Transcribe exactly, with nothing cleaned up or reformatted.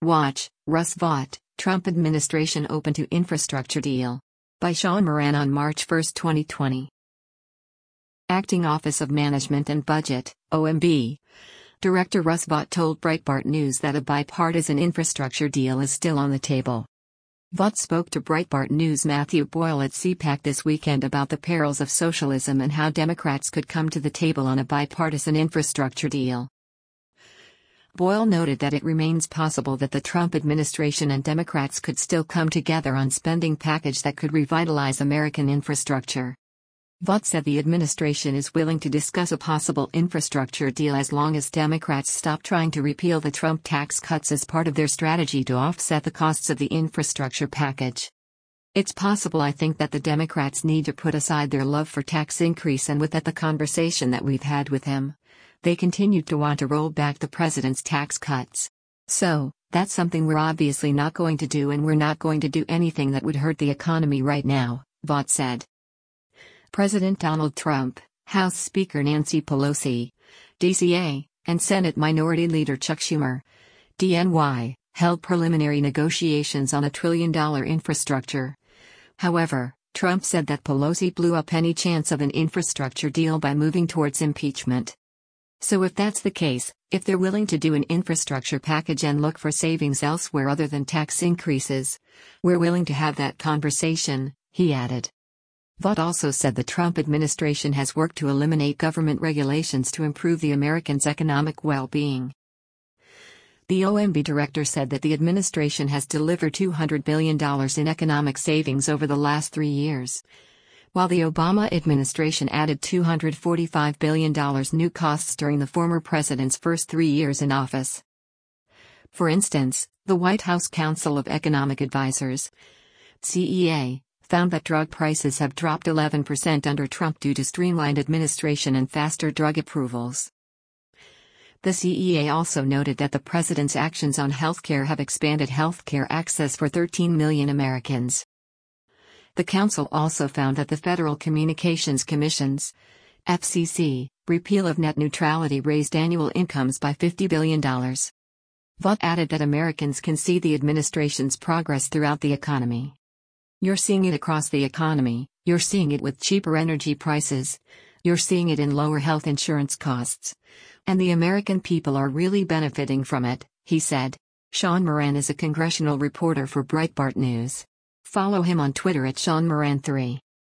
Watch, Russ Vought, Trump administration open to infrastructure deal. By Sean Moran on March first, twenty twenty. Acting Office of Management and Budget, O M B. Director Russ Vought told Breitbart News that a bipartisan infrastructure deal is still on the table. Vought spoke to Breitbart News' Matthew Boyle at CPAC this weekend about the perils of socialism and how Democrats could come to the table on a bipartisan infrastructure deal. Boyle noted that it remains possible that the Trump administration and Democrats could still come together on spending package that could revitalize American infrastructure. Vought said the administration is willing to discuss a possible infrastructure deal as long as Democrats stop trying to repeal the Trump tax cuts as part of their strategy to offset the costs of the infrastructure package. It's possible I think that the Democrats need to put aside their love for tax increase, and with that the conversation that we've had with him, they continued to want to roll back the president's tax cuts. So, that's something we're obviously not going to do, and we're not going to do anything that would hurt the economy right now, Vought said. President Donald Trump, House Speaker Nancy Pelosi, D C A, and Senate Minority Leader Chuck Schumer, D N Y, held preliminary negotiations on a trillion-dollar infrastructure. However, Trump said that Pelosi blew up any chance of an infrastructure deal by moving towards impeachment. So if that's the case, if they're willing to do an infrastructure package and look for savings elsewhere other than tax increases, we're willing to have that conversation, he added. Vought also said the Trump administration has worked to eliminate government regulations to improve the Americans' economic well-being. The O M B director said that the administration has delivered two hundred billion dollars in economic savings over the last three years, while the Obama administration added two hundred forty-five billion dollars new costs during the former president's first three years in office. For instance, the White House Council of Economic Advisers, C E A, found that drug prices have dropped eleven percent under Trump due to streamlined administration and faster drug approvals. The C E A also noted that the president's actions on healthcare have expanded healthcare access for thirteen million Americans. The council also found that the Federal Communications Commission's F C C repeal of net neutrality raised annual incomes by fifty billion dollars. Vought added that Americans can see the administration's progress throughout the economy. You're seeing it across the economy, you're seeing it with cheaper energy prices, you're seeing it in lower health insurance costs. And the American people are really benefiting from it, he said. Sean Moran is a congressional reporter for Breitbart News. Follow him on Twitter at Sean Moran three.